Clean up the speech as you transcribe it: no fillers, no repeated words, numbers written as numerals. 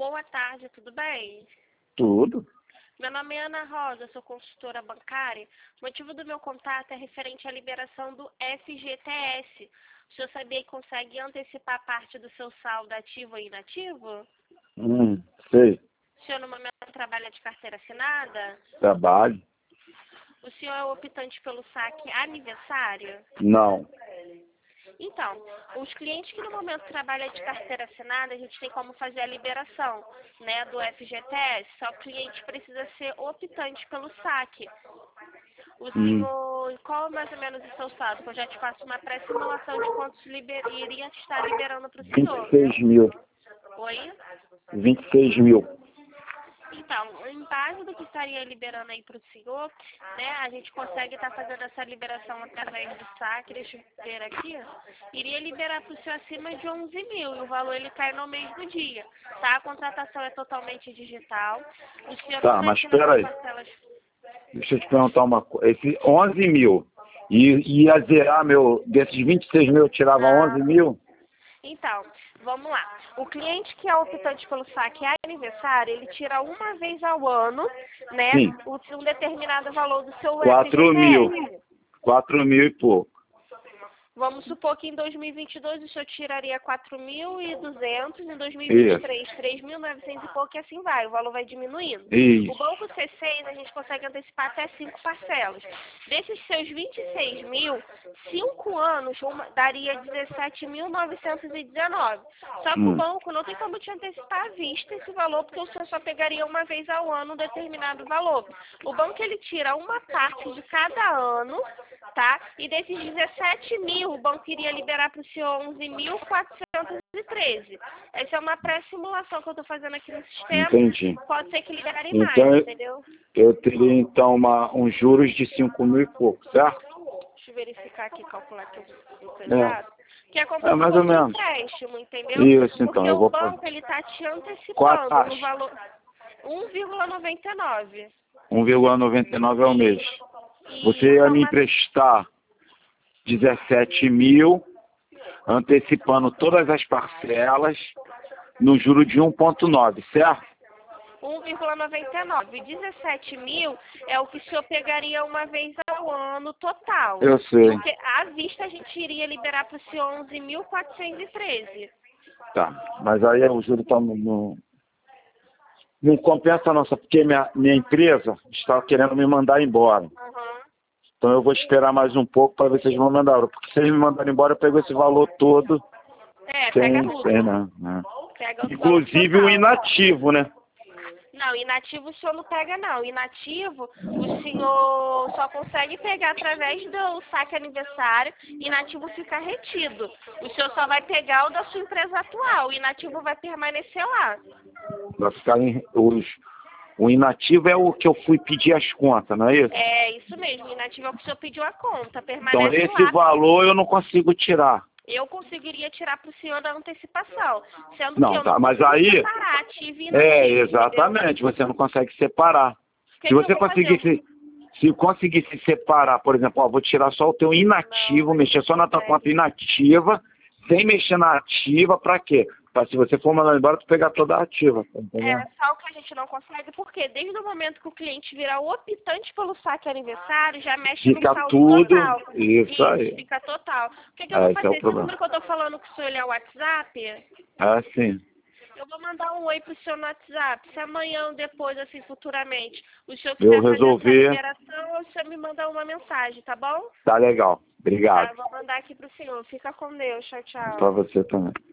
Boa tarde, tudo bem? Tudo. Meu nome é Ana Rosa, sou consultora bancária. O motivo do meu contato é referente à liberação do FGTS. O senhor sabia que consegue antecipar parte do seu saldo ativo ou inativo? Sei. O senhor no momento trabalha de carteira assinada? Trabalho? O senhor é optante pelo saque aniversário? Não. Então, os clientes que no momento trabalham de carteira assinada, a gente tem como fazer a liberação, né, do FGTS, só que o cliente precisa ser optante pelo saque. O senhor, qual é mais ou menos o seu saldo? Que eu já te faço uma pré-simulação de quantos iria estar liberando para o senhor. 26 mil. Oi? 26 mil. Então, em base do que estaria liberando aí para o senhor, né, a gente consegue estar fazendo essa liberação através do saque, deixa eu ver aqui, iria liberar para o senhor acima de 11 mil, e o valor ele cai no mesmo dia, tá? A contratação é totalmente digital. O senhor Tá, não mas assina espera com aí. parcelas. Deixa eu te perguntar uma coisa. Esse 11 mil, ia zerar desses 26 mil, eu tirava 11 mil? Então, vamos lá. O cliente que é optante pelo saque aniversário, ele tira uma vez ao ano, né, Sim. um determinado valor do seu 4 mil. FGTS. 4 mil e pouco. Vamos supor que em 2022 o senhor tiraria 4.200, em 2023 3.900 e pouco, e assim vai, o valor vai diminuindo. Isso. O Banco C6 a gente consegue antecipar até 5 parcelas. Desses seus 26 mil, 5 anos daria 17.919. Só que o banco não tem como te antecipar à vista esse valor, porque o senhor só pegaria uma vez ao ano um determinado valor. O banco ele tira uma parte de cada ano, tá? E desses 17 mil, o banco iria liberar para o senhor 11.413. Essa é uma pré-simulação que eu estou fazendo aqui no sistema. Entendi. Pode ser que libere Então, mais, entendeu? eu teria então uns juros de 5 mil e pouco, certo? Deixa eu verificar aqui, calcular aqui o É. pesado. Que é como Mais se ou fosse um menos. empréstimo, entendeu? Isso, então, porque eu vou o banco fazer. ele está te Qual a antecipando taxa? no valor 1,99. 1,99 ao mês. E Você ia me como emprestar 17 mil, antecipando todas as parcelas, no juro de 1,9, certo? 1,99. 17 mil é o que o senhor pegaria uma vez ao ano total. Eu sei. Porque à vista a gente iria liberar para o senhor 11.413. Tá, mas aí o juro tá não compensa a nossa, porque minha empresa está querendo me mandar embora. Então eu vou esperar mais um pouco para ver se eles vão mandar. Porque se eles me mandarem embora, eu pego esse valor todo. Pega tudo. Né? Pega o Inclusive valor o total. inativo, né? Não, inativo o senhor não pega, não. Inativo, o senhor só consegue pegar através do saque aniversário. Inativo fica retido. O senhor só vai pegar o da sua empresa atual. O inativo vai permanecer lá. Vai ficar o inativo é o que eu fui pedir as contas, não é isso? É isso mesmo. Inativo é o que o senhor pediu a conta. Então Permanece esse lá. valor eu não consigo tirar. Eu conseguiria tirar para o senhor da antecipação. Sendo Não, que eu tá, não mas consigo aí... separar ativo e inativo. Exatamente. Entendeu? Você não consegue separar. O Se que você eu vou fazer? se conseguisse separar, por exemplo, vou tirar só o teu inativo, mexer só na tua conta inativa, sem mexer na ativa, pra quê? Pra se você for mandar embora, tu pegar toda a ativa. Tá entendendo? Só o que a gente não consegue, porque desde o momento que o cliente virar o optante pelo saque aniversário, já mexe no Fica saldo tudo, total. isso aí. Fica total. O que eu vou Esse é fazer? o Esse problema. número que eu tô falando com o senhor é o WhatsApp? Sim. Eu vou mandar um oi pro senhor no WhatsApp. Se amanhã ou depois, assim, futuramente, o senhor Eu quiser fazer essa resolver. liberação, o senhor me mandar uma mensagem, tá bom? Tá legal. Obrigado. Tá, vou mandar aqui pro senhor. Fica com Deus. Tchau, tchau. Pra você também.